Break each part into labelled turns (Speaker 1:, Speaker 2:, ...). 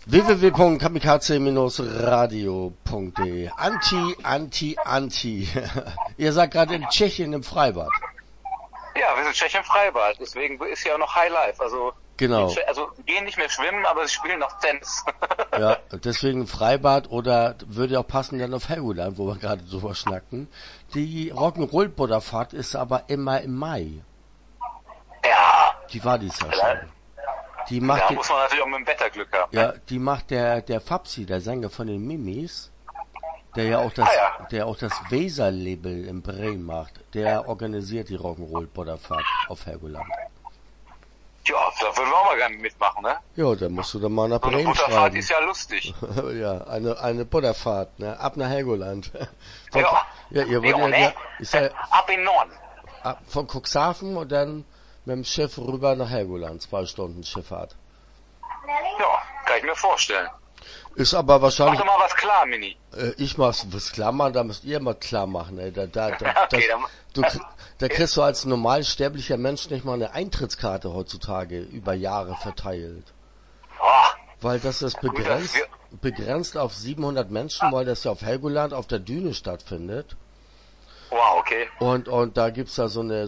Speaker 1: www.kamikaze-radio.de Anti. Ihr seid gerade in Tschechien im Freibad.
Speaker 2: Ja, wir sind Tschechien im Freibad, deswegen ist ja noch High Life. Also,
Speaker 1: genau.
Speaker 2: Die gehen nicht mehr schwimmen, aber sie spielen noch Tennis.
Speaker 1: Ja, deswegen Freibad oder würde auch passen dann auf Helgoland, wo wir gerade drüber schnackten. Die Rock'n'Roll-Butterfahrt ist aber immer im Mai.
Speaker 2: Ja.
Speaker 1: Die war dieses Jahr schon. Die macht
Speaker 2: muss man natürlich auch mit dem Wetter Glück haben.
Speaker 1: Ja, die macht der Fabsi, der Sänger von den Mimis, der ja auch das Weser-Label in Bremen macht. Der organisiert die Rock'n'Roll-Butterfahrt auf Helgoland.
Speaker 2: Ja, da würden wir auch mal gerne mitmachen, ne?
Speaker 1: Ja, da musst du dann mal nach Bremen
Speaker 2: schreiben. Eine Butterfahrt
Speaker 1: schreiben.
Speaker 2: Ist ja lustig.
Speaker 1: Ja, eine Butterfahrt, ne? Ab nach Helgoland.
Speaker 2: Ja,
Speaker 1: ihr wollt
Speaker 2: ab in Norden.
Speaker 1: Von Cuxhaven und dann mit dem Schiff rüber nach Helgoland. 2 Stunden Schifffahrt.
Speaker 2: Ja, kann ich mir vorstellen.
Speaker 1: Ist aber wahrscheinlich...
Speaker 2: Mach doch mal was klar, Mini.
Speaker 1: Ich mach's was klar machen, da müsst ihr mal klar machen, ey. Da kriegst du als normalsterblicher Mensch nicht mal eine Eintrittskarte heutzutage über Jahre verteilt.
Speaker 2: Oh,
Speaker 1: weil das ist begrenzt auf 700 Menschen, weil das ja auf Helgoland auf der Düne stattfindet.
Speaker 2: Wow, okay.
Speaker 1: Und da gibt's da so eine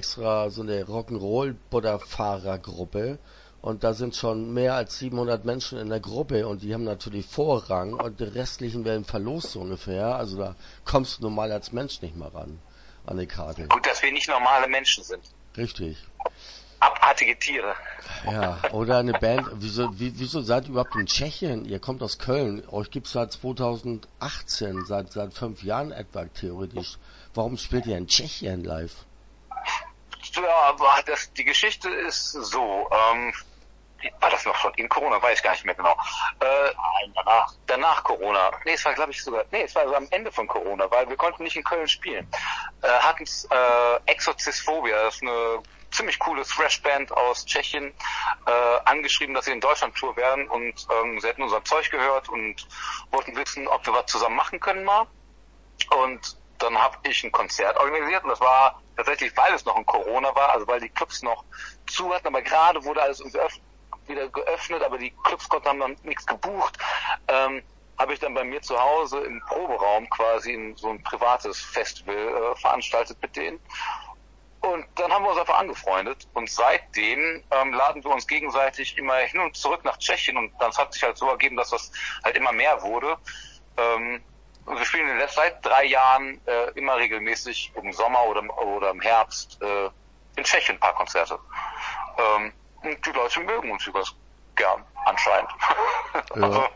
Speaker 1: Rock'n'Roll-Butterfahrergruppe. Und da sind schon mehr als 700 Menschen in der Gruppe und die haben natürlich Vorrang und die restlichen werden verlost so ungefähr. Also da kommst du normal als Mensch nicht mal ran an die Karte.
Speaker 2: Gut, dass wir nicht normale Menschen sind.
Speaker 1: Richtig.
Speaker 2: Abartige Tiere.
Speaker 1: Ja, oder eine Band. Wieso seid ihr überhaupt in Tschechien? Ihr kommt aus Köln. Euch gibt's seit 2018, seit 5 Jahren etwa theoretisch. Warum spielt ihr in Tschechien live?
Speaker 2: Ja, die Geschichte ist so, war das noch schon in Corona, weiß ich gar nicht mehr genau. Nein, danach Corona. Es war am Ende von Corona, weil wir konnten nicht in Köln spielen. Hatten's Exorzisphobia, das ist eine ziemlich coole Thrash-Band aus Tschechien, angeschrieben, dass sie in Deutschland-Tour werden und sie hätten unser Zeug gehört und wollten wissen, ob wir was zusammen machen können mal. Und dann habe ich ein Konzert organisiert und das war tatsächlich, weil es noch in Corona war, also weil die Clubs noch zu hatten, aber gerade wurde alles wieder geöffnet, aber die Clubs haben dann nichts gebucht, habe ich dann bei mir zu Hause im Proberaum quasi in so ein privates Festival veranstaltet mit denen. Und dann haben wir uns einfach angefreundet und seitdem laden wir uns gegenseitig immer hin und zurück nach Tschechien und das hat sich halt so ergeben, dass das halt immer mehr wurde. Und wir spielen seit 3 Jahren immer regelmäßig im Sommer oder im Herbst in Tschechien ein paar Konzerte. Und die Leute mögen uns übers gern, anscheinend.
Speaker 1: Ja.
Speaker 2: Also,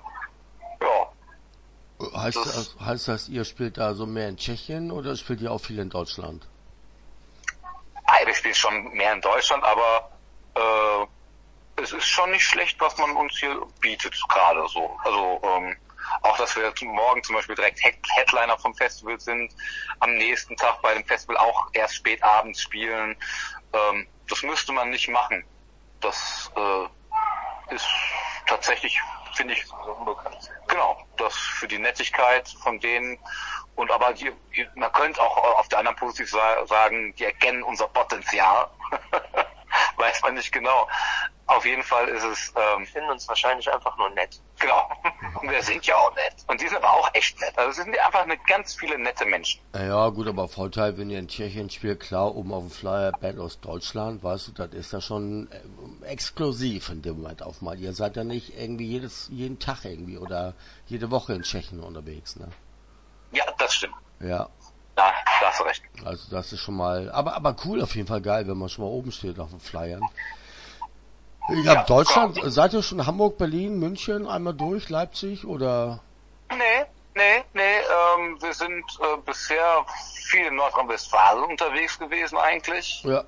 Speaker 2: ja.
Speaker 1: Heißt das, ihr spielt da so mehr in Tschechien oder spielt ihr auch viel in Deutschland?
Speaker 2: Wir spielen schon mehr in Deutschland, aber es ist schon nicht schlecht, was man uns hier bietet gerade so. Also auch, dass wir morgen zum Beispiel direkt Headliner vom Festival sind, am nächsten Tag bei dem Festival auch erst spät abends spielen. Das müsste man nicht machen. Das ist tatsächlich, finde ich, genau, das für die Nettigkeit von denen. Und aber man könnte auch auf der anderen positiv sagen, die erkennen unser Potenzial. Weiß man nicht genau. Auf jeden Fall ist es...
Speaker 3: die finden uns wahrscheinlich einfach nur nett.
Speaker 2: Genau. Und wir sind ja auch nett. Und die sind aber auch echt nett. Also es sind einfach ganz viele nette Menschen.
Speaker 1: Ja gut, aber Vorteil, wenn ihr in Tschechien spielt, klar, oben auf dem Flyer Band aus Deutschland, weißt du, das ist ja schon exklusiv in dem Moment auch mal. Ihr seid ja nicht irgendwie jeden Tag irgendwie oder jede Woche in Tschechien unterwegs, ne?
Speaker 2: Ja, das stimmt.
Speaker 1: Ja.
Speaker 2: Da hast du recht.
Speaker 1: Also das ist schon mal, aber cool, auf jeden Fall geil, wenn man schon mal oben steht auf den Flyern. Ja, Deutschland, genau. Seid ihr schon Hamburg, Berlin, München einmal durch, Leipzig oder?
Speaker 2: Nee. Wir sind bisher viel in Nordrhein-Westfalen unterwegs gewesen eigentlich.
Speaker 1: Ja.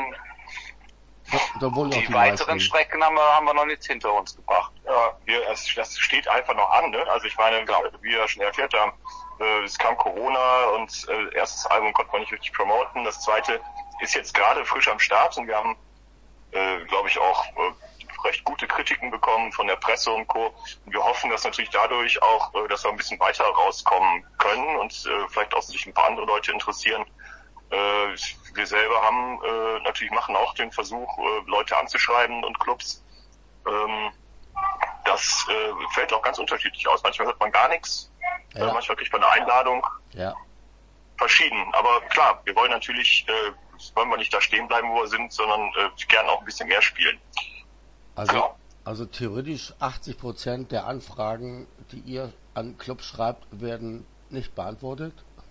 Speaker 1: Da wohnen
Speaker 2: die weiteren Strecken haben wir noch nicht hinter uns gebracht.
Speaker 4: Ja, das steht einfach noch an, ne? Also ich meine, wie wir schon erklärt haben, es kam Corona und erstes Album konnte man nicht richtig promoten. Das zweite ist jetzt gerade frisch am Start und wir haben, glaube ich, auch recht gute Kritiken bekommen von der Presse und Co. Und wir hoffen, dass natürlich dadurch auch, dass wir ein bisschen weiter rauskommen können und vielleicht auch sich ein paar andere Leute interessieren. Wir selber machen auch den Versuch, Leute anzuschreiben und Clubs. das fällt auch ganz unterschiedlich aus. Manchmal hört man gar nichts, manchmal kriegt man eine Einladung.
Speaker 1: Ja.
Speaker 4: Verschieden. Aber klar, wir wollen natürlich, wollen wir nicht da stehen bleiben, wo wir sind, sondern gerne auch ein bisschen mehr spielen.
Speaker 1: Also theoretisch 80% der Anfragen, die ihr an Clubs schreibt, werden nicht beantwortet?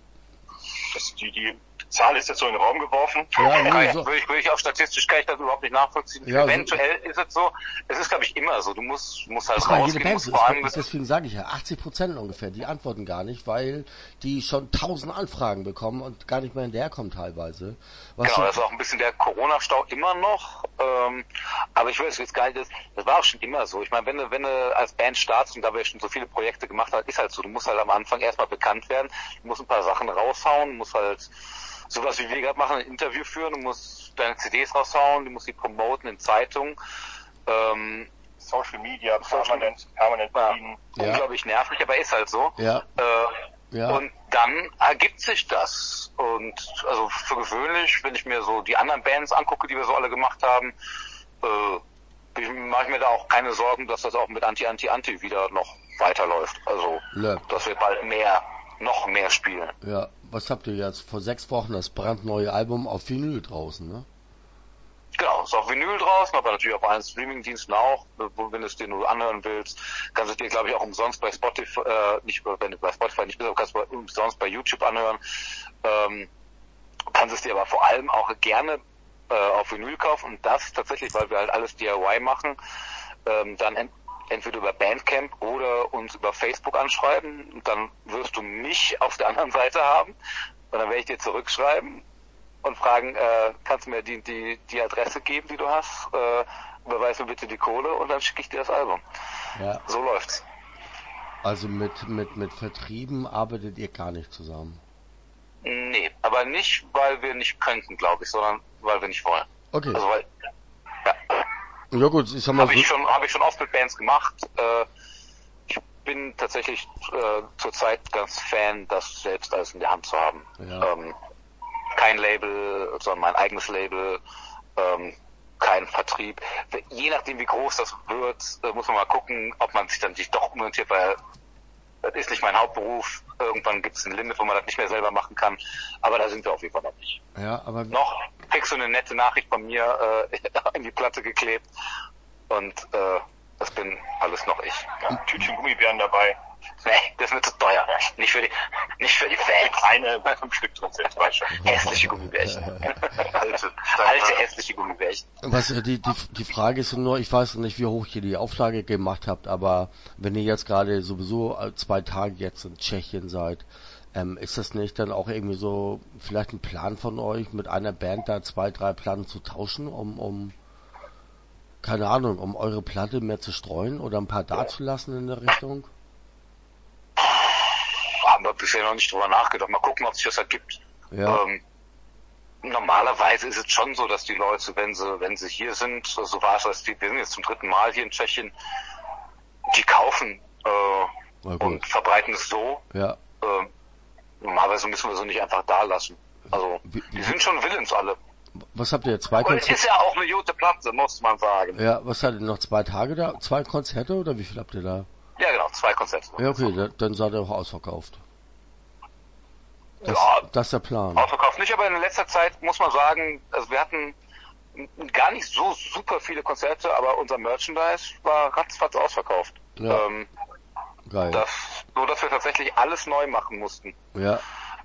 Speaker 4: Die Zahl ist jetzt so in den Raum geworfen.
Speaker 1: Ja, nee, so.
Speaker 2: Würde ich auch statistisch kann ich das überhaupt nicht nachvollziehen.
Speaker 1: Ja,
Speaker 2: eventuell ist es so. Es ist, glaube ich, immer so. Du musst halt
Speaker 1: Jede
Speaker 2: rausgehen.
Speaker 1: Band, deswegen sage ich ja, 80% ungefähr, die antworten gar nicht, weil die schon 1000 Anfragen bekommen und gar nicht mehr hinterherkommen teilweise.
Speaker 2: Genau, das ist auch ein bisschen der Corona-Stau immer noch. Aber ich weiß jetzt gar nicht, das war auch schon immer so. Ich meine, wenn du als Band startest und da wir schon so viele Projekte gemacht haben, ist halt so. Du musst halt am Anfang erstmal bekannt werden, du musst ein paar Sachen raushauen, du musst halt sowas wie wir gerade machen, ein Interview führen, du musst deine CDs raushauen, du musst die promoten in Zeitungen.
Speaker 4: Social Media permanent bedienen.
Speaker 2: Unglaublich nervig, aber ist halt so.
Speaker 1: Ja.
Speaker 2: Und dann ergibt sich das. Und also für gewöhnlich, wenn ich mir so die anderen Bands angucke, die wir so alle gemacht haben, mache ich mir da auch keine Sorgen, dass das auch mit Anti wieder noch weiterläuft. Also, dass wir bald noch mehr spielen.
Speaker 1: Ja, was habt ihr jetzt? Vor 6 Wochen das brandneue Album auf Vinyl draußen, ne?
Speaker 2: Genau, ist auf Vinyl draußen, aber natürlich auf allen Streamingdiensten auch. Wenn du es dir nur anhören willst, kannst du es dir, glaube ich, auch umsonst bei Spotify, wenn du bei Spotify nicht bist, aber kannst du umsonst bei YouTube anhören. Kannst es dir aber vor allem auch gerne auf Vinyl kaufen und das tatsächlich, weil wir halt alles DIY machen, dann entweder über Bandcamp oder uns über Facebook anschreiben und dann wirst du mich auf der anderen Seite haben und dann werde ich dir zurückschreiben und fragen, kannst du mir die Adresse geben, die du hast, überweis mir bitte die Kohle und dann schicke ich dir das Album.
Speaker 1: Ja.
Speaker 2: So läuft's.
Speaker 1: Also mit Vertrieben arbeitet ihr gar nicht zusammen?
Speaker 2: Nee, aber nicht, weil wir nicht könnten, glaube ich, sondern weil wir nicht wollen.
Speaker 1: Okay.
Speaker 2: Also
Speaker 1: ja gut, ich sag mal
Speaker 2: Habe ich schon oft mit Bands gemacht. Ich bin tatsächlich zurzeit ganz Fan, das selbst alles in der Hand zu haben.
Speaker 1: Ja.
Speaker 2: Kein Label, sondern mein eigenes Label, kein Vertrieb. Je nachdem, wie groß das wird, muss man mal gucken, ob man sich dann doch umorientiert, weil das ist nicht mein Hauptberuf. Irgendwann gibt es ein Limit, wo man das nicht mehr selber machen kann. Aber da sind wir auf jeden Fall noch nicht.
Speaker 1: Ja, aber
Speaker 2: noch kriegst du eine nette Nachricht von mir in die Platte geklebt. Und das bin alles noch ich.
Speaker 4: Ja, ein Tütchen Gummibären dabei.
Speaker 2: Nee, das wird zu teuer. Nicht für die Fans.
Speaker 4: Eine bei 5 Stück drin sind, weißt du.
Speaker 2: Hässliche Gummibärchen. alte hässliche Gummibärchen.
Speaker 1: Was die Frage ist nur, ich weiß nicht, wie hoch ihr die Auflage gemacht habt, aber wenn ihr jetzt gerade sowieso 2 Tage jetzt in Tschechien seid, ist das nicht dann auch irgendwie so vielleicht ein Plan von euch, mit einer Band da 2, 3 Platten zu tauschen, um keine Ahnung, um eure Platte mehr zu streuen oder ein paar dazulassen in der Richtung?
Speaker 2: Haben wir bisher noch nicht drüber nachgedacht. Mal gucken, ob sich das ergibt.
Speaker 1: Ja.
Speaker 2: Normalerweise ist es schon so, dass die Leute, wenn sie hier sind, so war es, wir sind jetzt zum 3. Mal hier in Tschechien, die kaufen und verbreiten es so.
Speaker 1: Ja.
Speaker 2: Normalerweise müssen wir sie nicht einfach da lassen. Also, die sind schon willens alle.
Speaker 1: Was habt ihr jetzt? 2
Speaker 2: Konzerte? Und ist ja auch eine gute Platte, muss man sagen.
Speaker 1: Ja, was hattet ihr noch? 2 Tage da? 2 Konzerte oder wie viel habt ihr da?
Speaker 2: Ja, genau, 2 Konzerte.
Speaker 1: Ja, okay, dann seid ihr auch ausverkauft. Das ist der Plan.
Speaker 2: Ausverkauft nicht, aber in letzter Zeit muss man sagen, also wir hatten gar nicht so super viele Konzerte, aber unser Merchandise war ratzfatz ausverkauft.
Speaker 1: Ja. Geil.
Speaker 2: So dass wir tatsächlich alles neu machen mussten.
Speaker 1: Ja.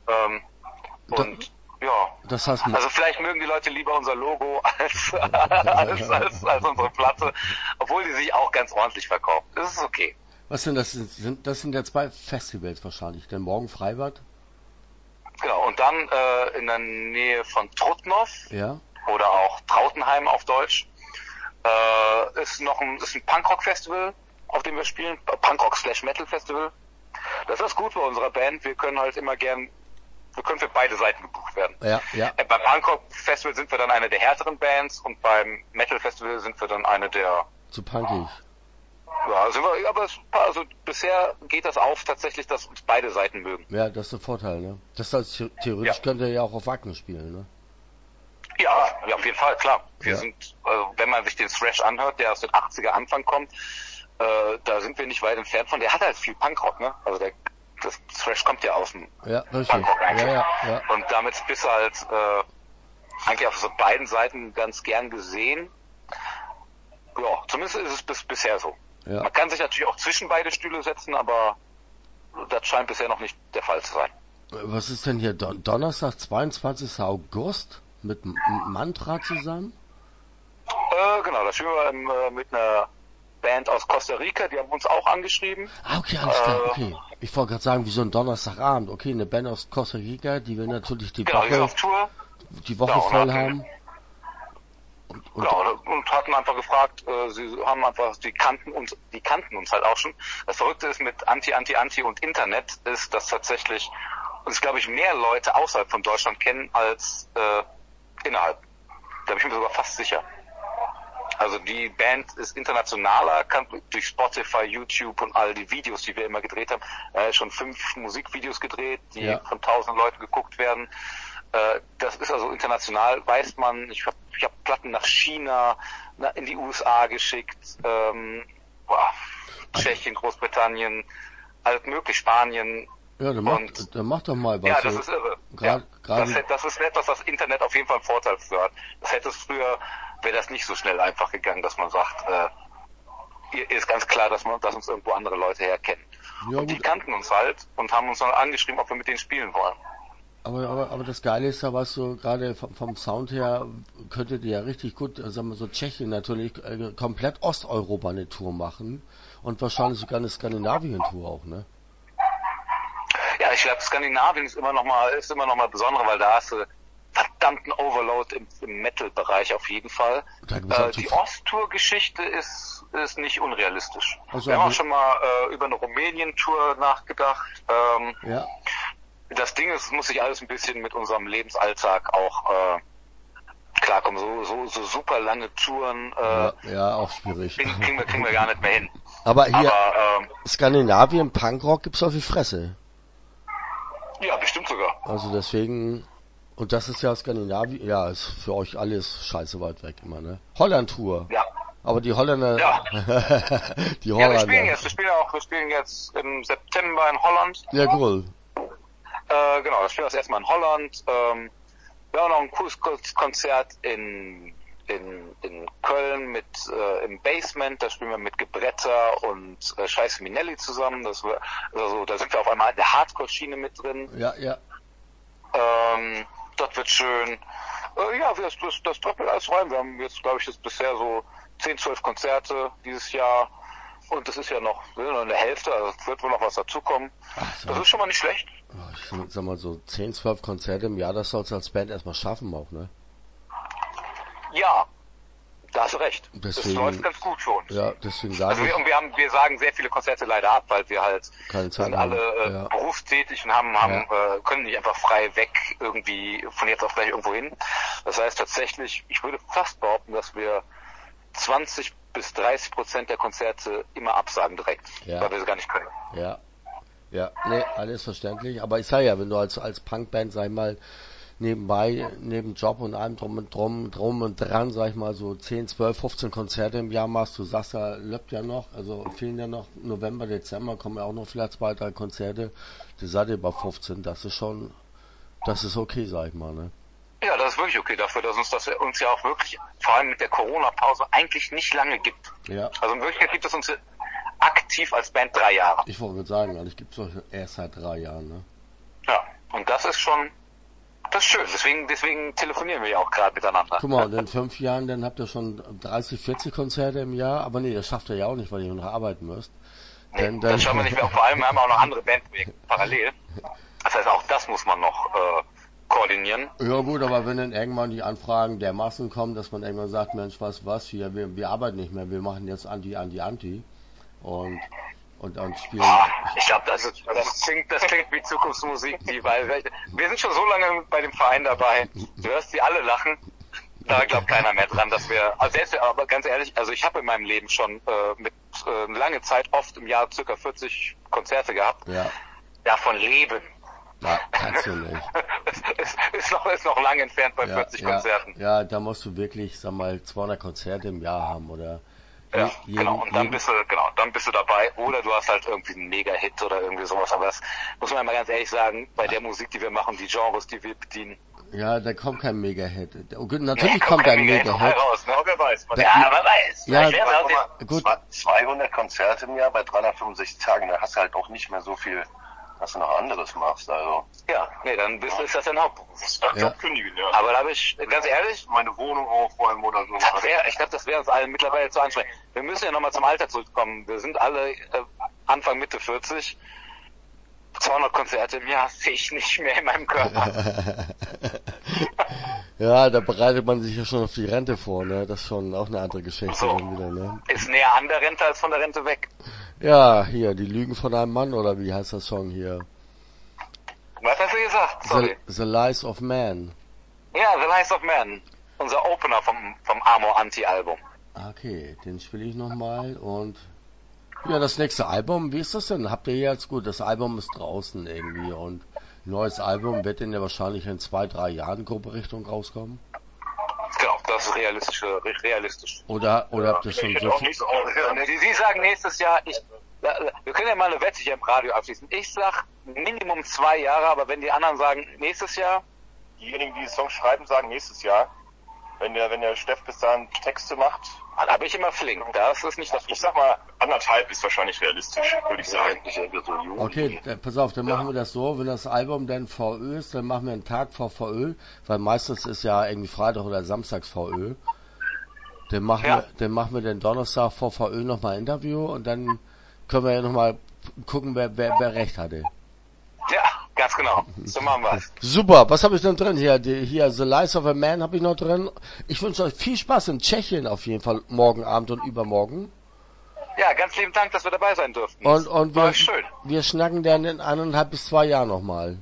Speaker 1: Das heißt,
Speaker 2: also vielleicht mögen die Leute lieber unser Logo als unsere Platte, obwohl die sich auch ganz ordentlich verkauft. Das ist okay.
Speaker 1: Was denn das? Das sind ja 2 Festivals wahrscheinlich. Denn morgen Freibad.
Speaker 2: Genau, und dann in der Nähe von Trutnov oder auch Trautenheim auf Deutsch ist ein Punkrock-Festival, auf dem wir spielen, Punkrock/Metal-Festival. Das ist gut bei unserer Band, wir können halt immer wir können für beide Seiten gebucht werden.
Speaker 1: Ja.
Speaker 2: Beim Punkrock-Festival sind wir dann eine der härteren Bands und beim Metal-Festival sind wir dann eine der...
Speaker 1: Zu punkig.
Speaker 2: Ja, also bisher geht das auf tatsächlich, dass uns beide Seiten mögen.
Speaker 1: Ja, das ist der Vorteil, ne? Das heißt, theoretisch könnt ihr ja auch auf Wacken spielen, ne?
Speaker 2: Ja, auf jeden Fall, klar. Wir sind, wenn man sich den Thrash anhört, der aus den 80er Anfang kommt, da sind wir nicht weit entfernt von. Der hat halt viel Punkrock, ne? Also das Thrash kommt ja aus dem
Speaker 1: richtig.
Speaker 2: Punkrock eigentlich.
Speaker 1: Ja.
Speaker 2: Und damit bist du halt eigentlich auf so beiden Seiten ganz gern gesehen. Ja, zumindest ist es bisher so.
Speaker 1: Ja.
Speaker 2: Man kann sich natürlich auch zwischen beide Stühle setzen, aber das scheint bisher noch nicht der Fall zu sein.
Speaker 1: Was ist denn hier Donnerstag, 22. August mit Mantra zusammen?
Speaker 2: Genau, da spielen wir mit einer Band aus Costa Rica, die haben uns auch angeschrieben.
Speaker 1: Okay, alles klar, okay. Ich wollte gerade sagen, wie so ein Donnerstagabend. Okay, eine Band aus Costa Rica, die will natürlich die
Speaker 2: Genau, die sind auf Tour.
Speaker 1: Die Woche voll haben.
Speaker 2: Und hatten einfach gefragt, sie haben einfach, die kannten uns halt auch schon. Das Verrückte ist mit Anti und Internet ist, dass tatsächlich uns, glaube ich, mehr Leute außerhalb von Deutschland kennen als innerhalb. Da bin ich mir sogar fast sicher. Also die Band ist internationaler, kann durch Spotify, YouTube und all die Videos, die wir immer gedreht haben, schon 5 Musikvideos gedreht, die von 1000 Leuten geguckt werden. Das ist also international, weiß man. Ich hab Platten nach China, in die USA geschickt, Tschechien, Großbritannien, alles möglich, Spanien.
Speaker 1: Ja, dann mach doch mal was.
Speaker 2: Ja, das ist irre. Das ist etwas, was das Internet auf jeden Fall einen Vorteil für hat. Das hätte es früher, wäre das nicht so schnell einfach gegangen, dass man sagt, ist ganz klar, dass uns irgendwo andere Leute herkennen. Ja, und die kannten uns halt und haben uns dann angeschrieben, ob wir mit denen spielen wollen.
Speaker 1: Aber das Geile ist ja, was so gerade vom Sound her könntet ihr ja richtig gut, sagen wir so Tschechien natürlich, komplett Osteuropa eine Tour machen und wahrscheinlich sogar eine Skandinavien-Tour auch, ne?
Speaker 2: Ja, ich glaube, Skandinavien ist immer noch mal besonderer, weil da hast du verdammten Overload im Metal-Bereich auf jeden Fall. Die Osttour-Geschichte ist nicht unrealistisch.
Speaker 1: Also
Speaker 2: wir haben auch schon mal über eine Rumänien-Tour nachgedacht.
Speaker 1: Ja.
Speaker 2: Das Ding ist, es muss sich alles ein bisschen mit unserem Lebensalltag auch klarkommen. So super lange Touren
Speaker 1: auch schwierig.
Speaker 2: Kriegen wir gar nicht mehr hin.
Speaker 1: Aber hier Skandinavien Punkrock gibt's auf die Fresse.
Speaker 2: Ja, bestimmt sogar.
Speaker 1: Also deswegen, und das ist ja Skandinavien, ja, ist für euch alles scheiße weit weg immer, ne? Holland-Tour.
Speaker 2: Ja.
Speaker 1: Aber die Holländer.
Speaker 2: Ja.
Speaker 1: Die Holländer.
Speaker 2: Ja, wir spielen jetzt im September in Holland.
Speaker 1: Ja, cool.
Speaker 2: Genau, das spielen wir erstmal in Holland. Wir haben noch ein cooles Konzert in Köln im Basement, da spielen wir mit Gebretter und Scheiße Minelli zusammen. Da sind wir auf einmal in der Hardcore-Schiene mit drin.
Speaker 1: Ja.
Speaker 2: Das wird schön. Das doppelt alles rein. Wir haben jetzt, glaube ich, bisher so 10, 12 Konzerte dieses Jahr. Und das ist ja noch eine Hälfte, also es wird wohl noch was dazukommen. Das ist schon mal nicht schlecht.
Speaker 1: Ich sag mal so 10, 12 Konzerte im Jahr, das sollst du als Band erstmal schaffen auch, ne?
Speaker 2: Ja, da hast du recht.
Speaker 1: Deswegen,
Speaker 2: das läuft ganz gut für uns.
Speaker 1: Ja, deswegen sagen
Speaker 2: wir sagen sehr viele Konzerte leider ab, weil wir halt
Speaker 1: sind
Speaker 2: alle berufstätig und können nicht einfach frei weg irgendwie von jetzt auf gleich irgendwo hin. Das heißt tatsächlich, ich würde fast behaupten, dass wir 20-30% der Konzerte immer absagen direkt, weil wir sie gar nicht können.
Speaker 1: Ja, nee, alles verständlich. Aber ich sag ja, wenn du als Punkband, sag ich mal, nebenbei, neben Job und allem drum und dran, sag ich mal, so 10, 12, 15 Konzerte im Jahr machst, du sagst ja, läuft ja noch, also fehlen ja noch November, Dezember, kommen ja auch noch vielleicht 2, 3 Konzerte, die seid ihr bei 15, das ist okay, sag ich mal, ne?
Speaker 2: Ja, das ist wirklich okay dafür, dass uns ja auch wirklich, vor allem mit der Corona-Pause, eigentlich nicht lange gibt.
Speaker 1: Ja.
Speaker 2: Also in Wirklichkeit gibt es uns aktiv als Band 3 Jahre.
Speaker 1: Ich wollte sagen, also ich gibt's doch erst seit 3 Jahren, ne?
Speaker 2: Ja, und das ist schön, deswegen telefonieren wir ja auch gerade miteinander.
Speaker 1: Guck mal, und in 5 Jahren, dann habt ihr schon 30, 40 Konzerte im Jahr, aber nee, das schafft ihr ja auch nicht, weil ihr noch arbeiten müsst.
Speaker 2: Nee, das schaffen wir nicht mehr, vor allem haben wir auch noch andere Bandprojekte parallel. Das heißt, auch das muss man noch koordinieren.
Speaker 1: Ja gut, aber wenn dann irgendwann die Anfragen dermaßen kommen, dass man irgendwann sagt, Mensch, was hier, wir arbeiten nicht mehr, wir machen jetzt Anti und dann spielen.
Speaker 2: Ich glaube, das klingt wie Zukunftsmusik, weil wir sind schon so lange bei dem Verein dabei, du hörst die alle lachen, da glaubt keiner mehr dran, dass aber ganz ehrlich, also ich habe in meinem Leben schon mit lange Zeit oft im Jahr circa 40 Konzerte gehabt, davon leben.
Speaker 1: Ja, kannst du nicht.
Speaker 2: ist noch lange entfernt bei 40 Konzerten.
Speaker 1: Ja, da musst du wirklich, sag mal, 200 Konzerte im Jahr haben oder
Speaker 2: Ja,
Speaker 1: jeden,
Speaker 2: genau. Und dann bist du dabei. Oder du hast halt irgendwie einen Mega-Hit oder irgendwie sowas. Aber das muss man mal ganz ehrlich sagen, bei der Musik, die wir machen, die Genres, die wir bedienen.
Speaker 1: Ja, da kommt kein Mega-Hit. Natürlich kommt ein Mega-Hit.
Speaker 2: Raus, ne?
Speaker 4: Wer weiß.
Speaker 2: Ja, wer weiß.
Speaker 1: Ja,
Speaker 2: Vielleicht werden wir auch
Speaker 1: gut.
Speaker 5: 200 Konzerte im Jahr bei 365 Tagen, da hast du halt auch nicht mehr so viel, dass du noch anderes machst. Also.
Speaker 2: ja, nee, dann ist das dein Hauptberuf.
Speaker 4: Ja. Kündigen, ja.
Speaker 2: Aber da habe ich, ganz ehrlich,
Speaker 4: Meine Wohnung aufräumen oder so.
Speaker 2: ich glaube, das wäre uns allen mittlerweile zu anstrengend. Wir müssen ja nochmal zum Alter zurückkommen. Wir sind alle Anfang, Mitte 40. 200 Konzerte im Jahr sehe ich nicht mehr in meinem Körper.
Speaker 1: Ja, da bereitet man sich ja schon auf die Rente vor, ne? Das ist schon auch eine andere Geschichte
Speaker 2: So.
Speaker 1: dann wieder, ne?
Speaker 2: Ist näher an der Rente als von der Rente weg.
Speaker 1: Ja, hier, die Lügen von einem Mann, oder wie heißt der Song hier?
Speaker 2: Was hast du gesagt? Sorry.
Speaker 1: The Lies of Man.
Speaker 2: Ja, The Lies of Man. Unser Opener vom Amor Anti-Album.
Speaker 1: Okay, den spiele ich nochmal und ja, das nächste Album, wie ist das denn? Habt ihr jetzt, gut, das Album ist draußen irgendwie und neues Album wird in ja wahrscheinlich in 2-3 Jahren grobe Richtung rauskommen?
Speaker 2: Genau, das ist realistisch.
Speaker 1: Oder habt ihr schon so viel?
Speaker 4: Nicht so
Speaker 2: Sie sagen nächstes Jahr, wir können ja mal eine Wette hier im Radio abschließen. Ich sag Minimum 2 Jahre, aber wenn die anderen sagen nächstes Jahr,
Speaker 4: diejenigen, die Songs schreiben, sagen nächstes Jahr. Wenn der Steff bis dahin Texte macht.
Speaker 2: dann bin ich immer flink. Das ist nicht das
Speaker 4: Ich sag mal, 1,5 ist wahrscheinlich realistisch, würde ich sagen.
Speaker 1: Okay, pass auf, dann machen wir das so, wenn das Album dann VÖ ist, dann machen wir einen Tag vor VÖ, weil meistens ist ja irgendwie Freitag oder Samstags VÖ. Dann machen wir den Donnerstag vor VÖ nochmal ein Interview und dann können wir ja nochmal gucken, wer recht hatte.
Speaker 2: Ja, ganz genau. So machen wir es.
Speaker 1: Super, was habe ich denn drin hier? Hier The Lies of a Man habe ich noch drin. Ich wünsche euch viel Spaß in Tschechien auf jeden Fall morgen Abend und übermorgen.
Speaker 2: Ja, ganz lieben Dank, dass wir dabei sein durften.
Speaker 1: Und
Speaker 2: war schön.
Speaker 1: wir schnacken dann in 1,5 bis 2 Jahren nochmal.